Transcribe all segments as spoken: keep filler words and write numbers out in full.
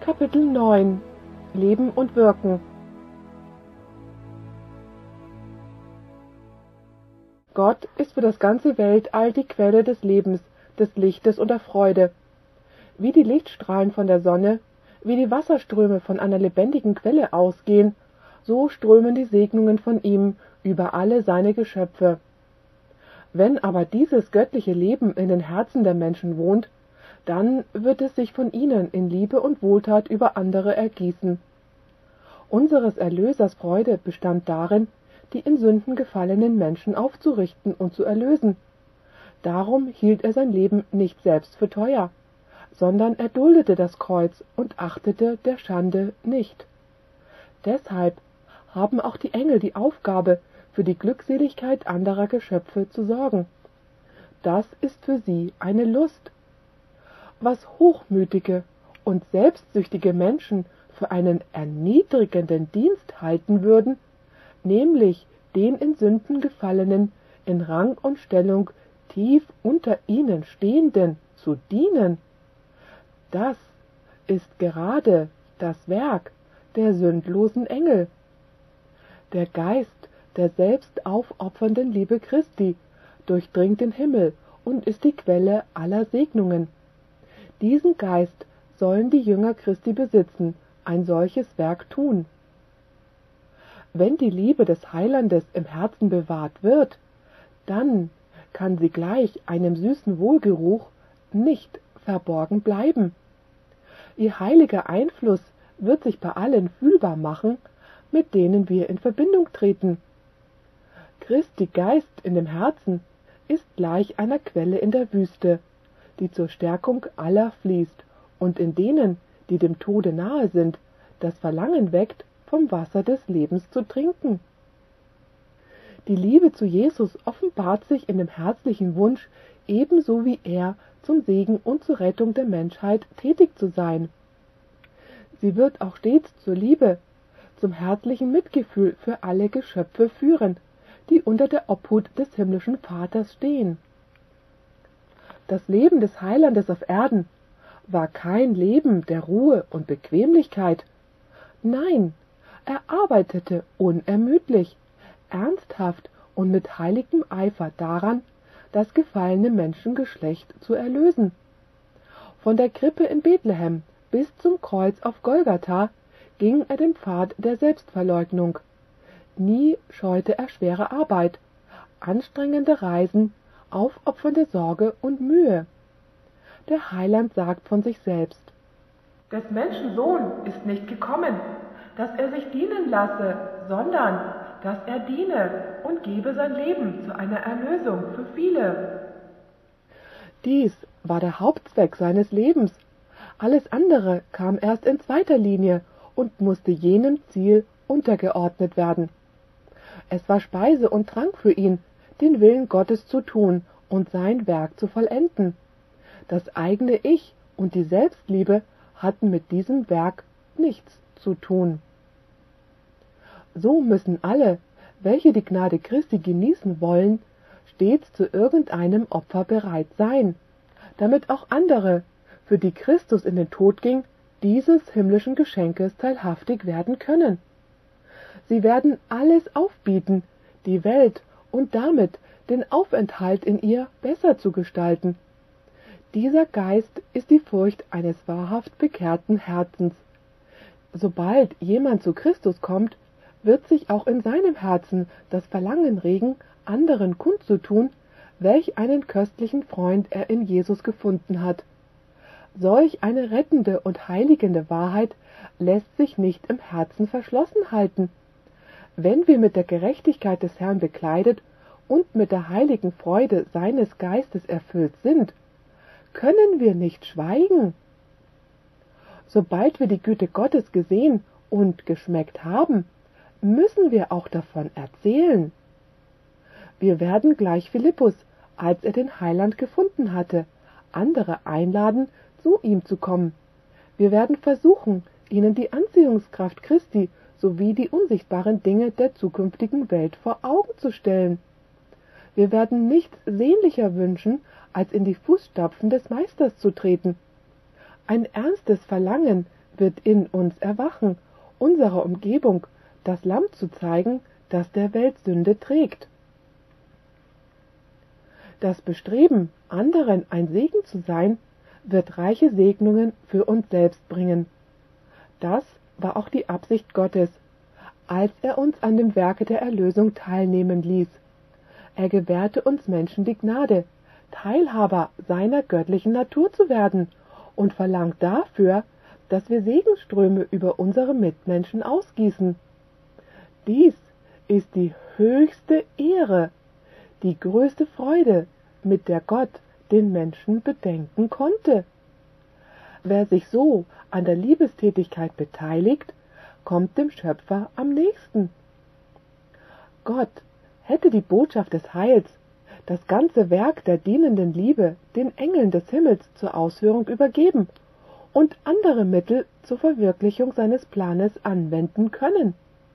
Kapitel neun Leben und Wirken. Gott ist für das ganze Weltall die Quelle des Lebens, des Lichtes und der Freude. Wie die Lichtstrahlen von der Sonne, wie die Wasserströme von einer lebendigen Quelle ausgehen, so strömen die Segnungen von ihm über alle seine Geschöpfe. Wenn aber dieses göttliche Leben in den Herzen der Menschen wohnt, dann wird es sich von ihnen in Liebe und Wohltat über andere ergießen. Unseres Erlösers Freude bestand darin, die in Sünden gefallenen Menschen aufzurichten und zu erlösen. Darum hielt er sein Leben nicht selbst für teuer, sondern er duldete das Kreuz und achtete der Schande nicht. Deshalb haben auch die Engel die Aufgabe, für die Glückseligkeit anderer Geschöpfe zu sorgen. Das ist für sie eine Lust. Was hochmütige und selbstsüchtige Menschen für einen erniedrigenden Dienst halten würden, nämlich den in Sünden gefallenen, in Rang und Stellung tief unter ihnen Stehenden zu dienen, das ist gerade das Werk der sündlosen Engel. Der Geist der selbst aufopfernden Liebe Christi durchdringt den Himmel und ist die Quelle aller Segnungen. Diesen Geist sollen die Jünger Christi besitzen, ein solches Werk tun. Wenn die Liebe des Heilandes im Herzen bewahrt wird, dann kann sie gleich einem süßen Wohlgeruch nicht verborgen bleiben. Ihr heiliger Einfluss wird sich bei allen fühlbar machen, mit denen wir in Verbindung treten. Christi Geist in dem Herzen ist gleich einer Quelle in der Wüste, die zur Stärkung aller fließt und in denen, die dem Tode nahe sind, das Verlangen weckt, vom Wasser des Lebens zu trinken. Die Liebe zu Jesus offenbart sich in dem herzlichen Wunsch, ebenso wie er zum Segen und zur Rettung der Menschheit tätig zu sein. Sie wird auch stets zur Liebe, zum herzlichen Mitgefühl für alle Geschöpfe führen, die unter der Obhut des himmlischen Vaters stehen. Das Leben des Heilandes auf Erden war kein Leben der Ruhe und Bequemlichkeit. Nein, er arbeitete unermüdlich, ernsthaft und mit heiligem Eifer daran, das gefallene Menschengeschlecht zu erlösen. Von der Krippe in Bethlehem bis zum Kreuz auf Golgatha ging er den Pfad der Selbstverleugnung. Nie scheute er schwere Arbeit, anstrengende Reisen, aufopfernde Sorge und Mühe. Der Heiland sagt von sich selbst: Des Menschen Sohn ist nicht gekommen, dass er sich dienen lasse, sondern dass er diene und gebe sein Leben zu einer Erlösung für viele. Dies war der Hauptzweck seines Lebens. Alles andere kam erst in zweiter Linie und musste jenem Ziel untergeordnet werden. Es war Speise und Trank für ihn, den Willen Gottes zu tun und sein Werk zu vollenden. Das eigene Ich und die Selbstliebe hatten mit diesem Werk nichts zu tun. So müssen alle, welche die Gnade Christi genießen wollen, stets zu irgendeinem Opfer bereit sein, damit auch andere, für die Christus in den Tod ging, dieses himmlischen Geschenkes teilhaftig werden können. Sie werden alles aufbieten, die Welt und damit den Aufenthalt in ihr besser zu gestalten. Dieser Geist ist die Furcht eines wahrhaft bekehrten Herzens. Sobald jemand zu Christus kommt, wird sich auch in seinem Herzen das Verlangen regen, anderen kundzutun, welch einen köstlichen Freund er in Jesus gefunden hat. Solch eine rettende und heiligende Wahrheit lässt sich nicht im Herzen verschlossen halten. Wenn wir mit der Gerechtigkeit des Herrn bekleidet und mit der heiligen Freude seines Geistes erfüllt sind, können wir nicht schweigen. Sobald wir die Güte Gottes gesehen und geschmeckt haben, müssen wir auch davon erzählen. Wir werden gleich Philippus, als er den Heiland gefunden hatte, andere einladen, zu ihm zu kommen. Wir werden versuchen, ihnen die Anziehungskraft Christi sowie die unsichtbaren Dinge der zukünftigen Welt vor Augen zu stellen. Wir werden nichts sehnlicher wünschen, als in die Fußstapfen des Meisters zu treten. Ein ernstes Verlangen wird in uns erwachen, unserer Umgebung das Lamm zu zeigen, das der Welt Sünde trägt. Das Bestreben, anderen ein Segen zu sein, wird reiche Segnungen für uns selbst bringen. Das war auch die Absicht Gottes, als er uns an dem Werke der Erlösung teilnehmen ließ. Er gewährte uns Menschen die Gnade, Teilhaber seiner göttlichen Natur zu werden, und verlangt dafür, dass wir Segensströme über unsere Mitmenschen ausgießen. Dies ist die höchste Ehre, die größte Freude, mit der Gott den Menschen bedenken konnte. Wer sich so an der Liebestätigkeit beteiligt, kommt dem Schöpfer am nächsten. Gott hätte die Botschaft des Heils, das ganze Werk der dienenden Liebe, den Engeln des Himmels zur Ausführung übergeben und andere Mittel zur Verwirklichung seines Planes anwenden können.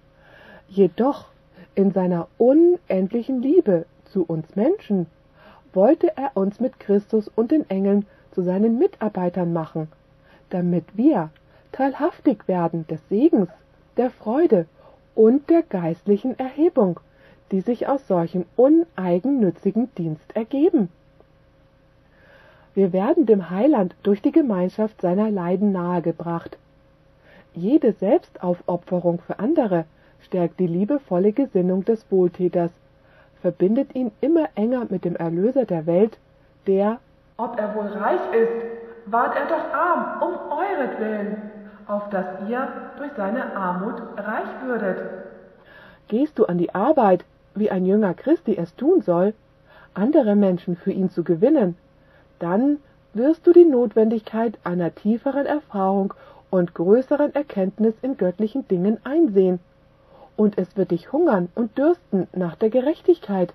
Jedoch in seiner unendlichen Liebe zu uns Menschen wollte er uns mit Christus und den Engeln zu seinen Mitarbeitern machen, damit wir teilhaftig werden des Segens, der Freude und der geistlichen Erhebung, die sich aus solchem uneigennützigen Dienst ergeben. Wir werden dem Heiland durch die Gemeinschaft seiner Leiden nahegebracht. Jede Selbstaufopferung für andere stärkt die liebevolle Gesinnung des Wohltäters, verbindet ihn immer enger mit dem Erlöser der Welt, der, ob er wohl reich ist, ward er doch arm um euretwillen, auf dass ihr durch seine Armut reich würdet. Gehst du an die Arbeit, wie ein Jünger Christi es tun soll, andere Menschen für ihn zu gewinnen, dann wirst du die Notwendigkeit einer tieferen Erfahrung und größeren Erkenntnis in göttlichen Dingen einsehen, und es wird dich hungern und dürsten nach der Gerechtigkeit.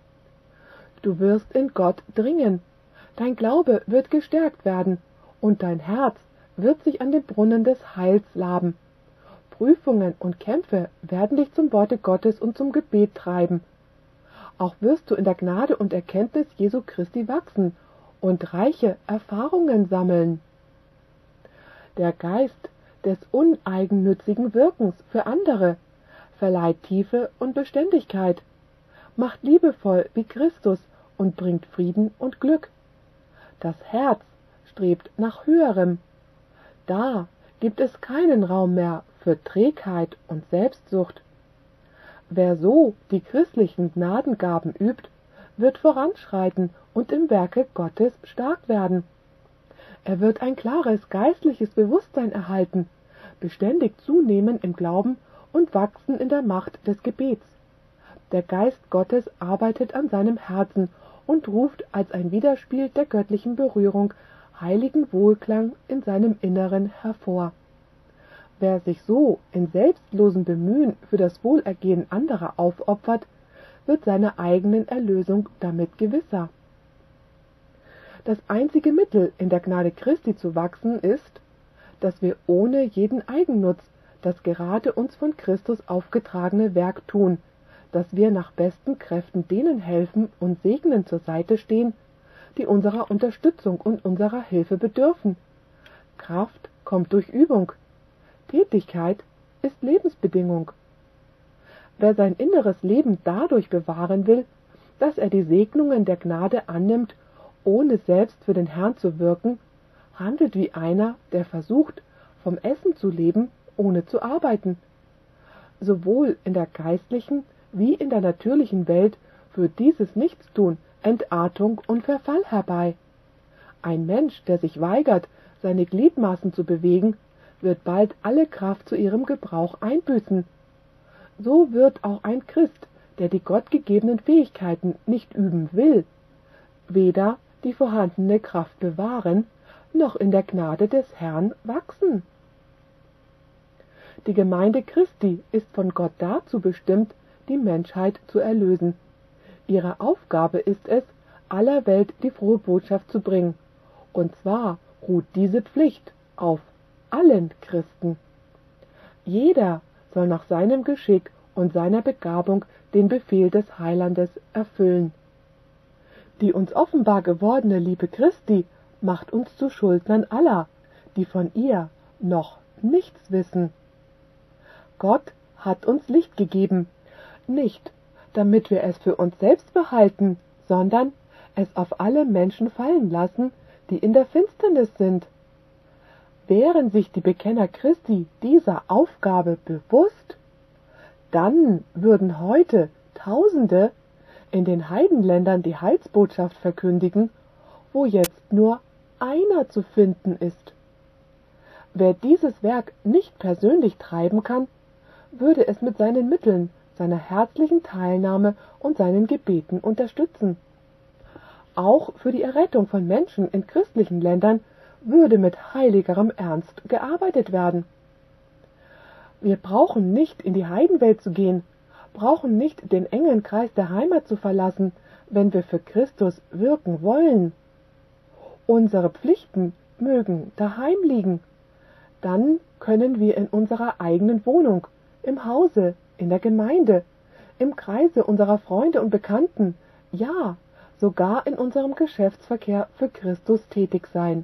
Du wirst in Gott dringen, dein Glaube wird gestärkt werden, und dein Herz wird sich an den Brunnen des Heils laben. Prüfungen und Kämpfe werden dich zum Worte Gottes und zum Gebet treiben. Auch wirst du in der Gnade und Erkenntnis Jesu Christi wachsen und reiche Erfahrungen sammeln. Der Geist des uneigennützigen Wirkens für andere verleiht Tiefe und Beständigkeit, macht liebevoll wie Christus und bringt Frieden und Glück. Das Herz strebt nach Höherem. Da gibt es keinen Raum mehr für Trägheit und Selbstsucht. Wer so die christlichen Gnadengaben übt, wird voranschreiten und im Werke Gottes stark werden. Er wird ein klares geistliches Bewusstsein erhalten, beständig zunehmen im Glauben und wachsen in der Macht des Gebets. Der Geist Gottes arbeitet an seinem Herzen und ruft als ein Widerspiel der göttlichen Berührung heiligen Wohlklang in seinem Inneren hervor. Wer sich so in selbstlosem Bemühen für das Wohlergehen anderer aufopfert, wird seiner eigenen Erlösung damit gewisser. Das einzige Mittel, in der Gnade Christi zu wachsen, ist, dass wir ohne jeden Eigennutz das gerade uns von Christus aufgetragene Werk tun, dass wir nach besten Kräften denen helfen und segnen zur Seite stehen, die unserer Unterstützung und unserer Hilfe bedürfen. Kraft kommt durch Übung. Tätigkeit ist Lebensbedingung. Wer sein inneres Leben dadurch bewahren will, dass er die Segnungen der Gnade annimmt, ohne selbst für den Herrn zu wirken, handelt wie einer, der versucht, vom Essen zu leben, ohne zu arbeiten. Sowohl in der geistlichen wie in der natürlichen Welt führt dieses Nichtstun Entartung und Verfall herbei. Ein Mensch, der sich weigert, seine Gliedmaßen zu bewegen, wird bald alle Kraft zu ihrem Gebrauch einbüßen. So wird auch ein Christ, der die gottgegebenen Fähigkeiten nicht üben will, weder die vorhandene Kraft bewahren, noch in der Gnade des Herrn wachsen. Die Gemeinde Christi ist von Gott dazu bestimmt, die Menschheit zu erlösen. Ihre Aufgabe ist es, aller Welt die frohe Botschaft zu bringen. Und zwar ruht diese Pflicht auf allen Christen. Jeder soll nach seinem Geschick und seiner Begabung den Befehl des Heilandes erfüllen. Die uns offenbar gewordene Liebe Christi macht uns zu Schuldnern aller, die von ihr noch nichts wissen. Gott hat uns Licht gegeben, nicht damit wir es für uns selbst behalten, sondern es auf alle Menschen fallen lassen, die in der Finsternis sind. Wären sich die Bekenner Christi dieser Aufgabe bewusst, dann würden heute Tausende in den Heidenländern die Heilsbotschaft verkündigen, wo jetzt nur einer zu finden ist. Wer dieses Werk nicht persönlich treiben kann, würde es mit seinen Mitteln, seiner herzlichen Teilnahme und seinen Gebeten unterstützen. Auch für die Errettung von Menschen in christlichen Ländern würde mit heiligerem Ernst gearbeitet werden. Wir brauchen nicht in die Heidenwelt zu gehen, brauchen nicht den engen Kreis der Heimat zu verlassen, wenn wir für Christus wirken wollen. Unsere Pflichten mögen daheim liegen. Dann können wir in unserer eigenen Wohnung, im Hause, in der Gemeinde, im Kreise unserer Freunde und Bekannten, ja, sogar in unserem Geschäftsverkehr für Christus tätig sein.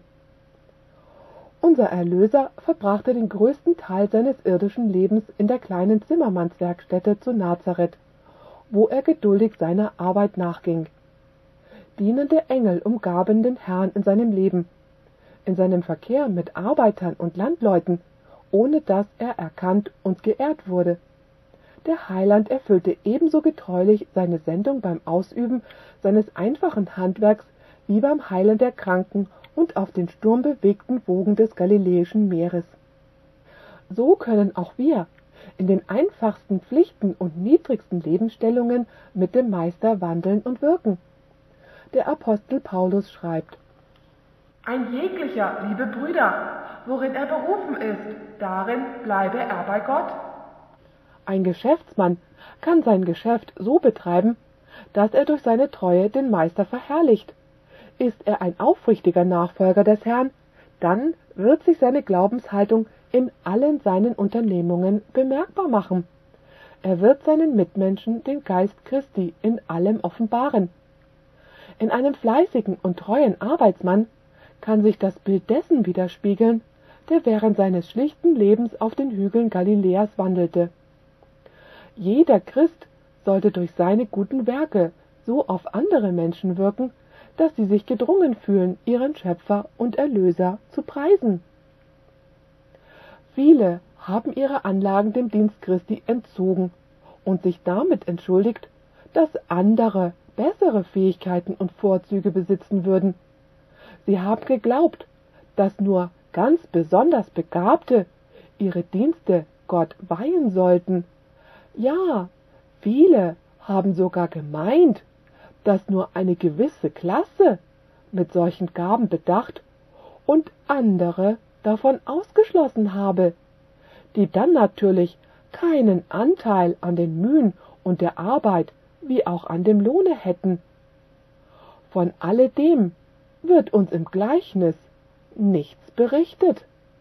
Unser Erlöser verbrachte den größten Teil seines irdischen Lebens in der kleinen Zimmermannswerkstätte zu Nazareth, wo er geduldig seiner Arbeit nachging. Dienende Engel umgaben den Herrn in seinem Leben, in seinem Verkehr mit Arbeitern und Landleuten, ohne dass er erkannt und geehrt wurde. Der Heiland erfüllte ebenso getreulich seine Sendung beim Ausüben seines einfachen Handwerks wie beim Heilen der Kranken und auf den sturmbewegten Wogen des Galiläischen Meeres. So können auch wir in den einfachsten Pflichten und niedrigsten Lebensstellungen mit dem Meister wandeln und wirken. Der Apostel Paulus schreibt: Ein jeglicher, liebe Brüder, worin er berufen ist, darin bleibe er bei Gott. Ein Geschäftsmann kann sein Geschäft so betreiben, dass er durch seine Treue den Meister verherrlicht. Ist er ein aufrichtiger Nachfolger des Herrn, dann wird sich seine Glaubenshaltung in allen seinen Unternehmungen bemerkbar machen. Er wird seinen Mitmenschen den Geist Christi in allem offenbaren. In einem fleißigen und treuen Arbeitsmann kann sich das Bild dessen widerspiegeln, der während seines schlichten Lebens auf den Hügeln Galiläas wandelte. Jeder Christ sollte durch seine guten Werke so auf andere Menschen wirken, dass sie sich gedrungen fühlen, ihren Schöpfer und Erlöser zu preisen. Viele haben ihre Anlagen dem Dienst Christi entzogen und sich damit entschuldigt, dass andere bessere Fähigkeiten und Vorzüge besitzen würden. Sie haben geglaubt, dass nur ganz besonders Begabte ihre Dienste Gott weihen sollten. Ja, viele haben sogar gemeint, dass nur eine gewisse Klasse mit solchen Gaben bedacht und andere davon ausgeschlossen habe, die dann natürlich keinen Anteil an den Mühen und der Arbeit wie auch an dem Lohne hätten. Von alledem wird uns im Gleichnis nichts berichtet.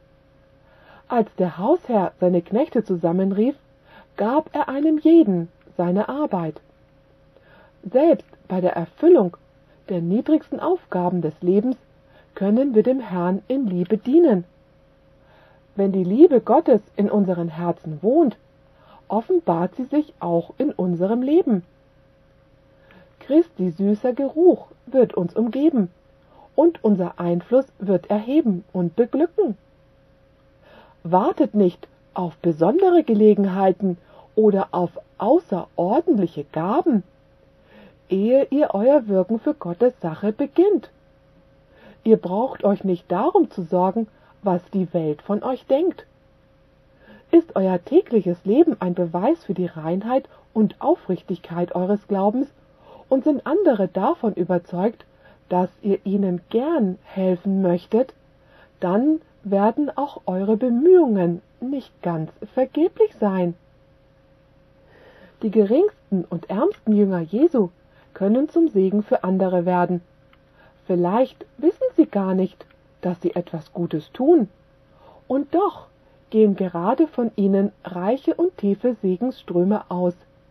Als der Hausherr seine Knechte zusammenrief, gab er einem jeden seine Arbeit. Selbst bei der Erfüllung der niedrigsten Aufgaben des Lebens können wir dem Herrn in Liebe dienen. Wenn die Liebe Gottes in unseren Herzen wohnt, offenbart sie sich auch in unserem Leben. Christi süßer Geruch wird uns umgeben, und unser Einfluss wird erheben und beglücken. Wartet nicht auf besondere Gelegenheiten oder auf außerordentliche Gaben, ehe ihr euer Wirken für Gottes Sache beginnt. Ihr braucht euch nicht darum zu sorgen, was die Welt von euch denkt. Ist euer tägliches Leben ein Beweis für die Reinheit und Aufrichtigkeit eures Glaubens und sind andere davon überzeugt, dass ihr ihnen gern helfen möchtet, dann werden auch eure Bemühungen nicht ganz vergeblich sein. Die geringsten und ärmsten Jünger Jesu können zum Segen für andere werden. Vielleicht wissen sie gar nicht, dass sie etwas Gutes tun, und doch gehen gerade von ihnen reiche und tiefe Segensströme aus.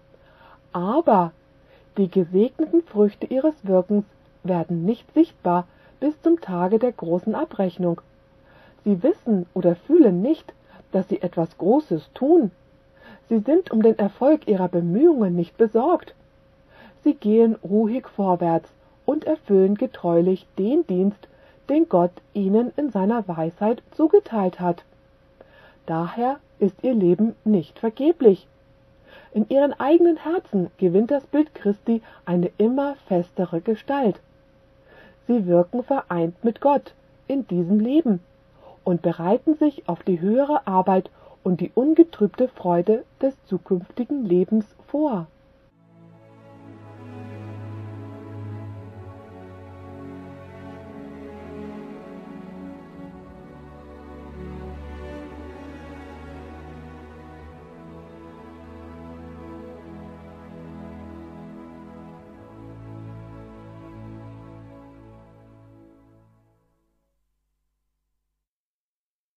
Aber die gesegneten Früchte ihres Wirkens werden nicht sichtbar bis zum Tage der großen Abrechnung. Sie wissen oder fühlen nicht, dass sie etwas Großes tun. Sie sind um den Erfolg ihrer Bemühungen nicht besorgt. Sie gehen ruhig vorwärts und erfüllen getreulich den Dienst, den Gott ihnen in seiner Weisheit zugeteilt hat. Daher ist ihr Leben nicht vergeblich. In ihren eigenen Herzen gewinnt das Bild Christi eine immer festere Gestalt. Sie wirken vereint mit Gott in diesem Leben und bereiten sich auf die höhere Arbeit und die ungetrübte Freude des zukünftigen Lebens vor.